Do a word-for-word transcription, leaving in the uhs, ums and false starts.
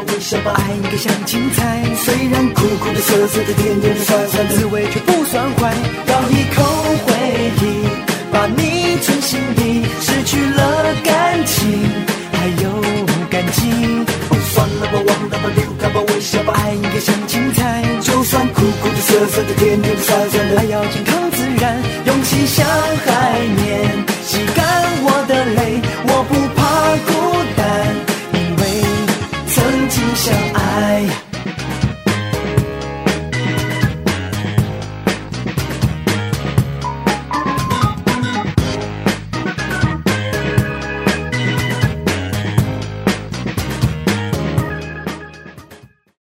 微笑吧，爱应该像青菜，虽然苦苦的、涩涩的、甜甜的、酸酸的，滋味却不算坏。咬一口回忆，把你存心底，失去了感情，还有感情。哦，算了吧，忘了吧，流开吧，微笑吧，爱应该像青菜，就算苦苦的、涩涩的、甜甜的、酸酸的，还要健康自然，用心想。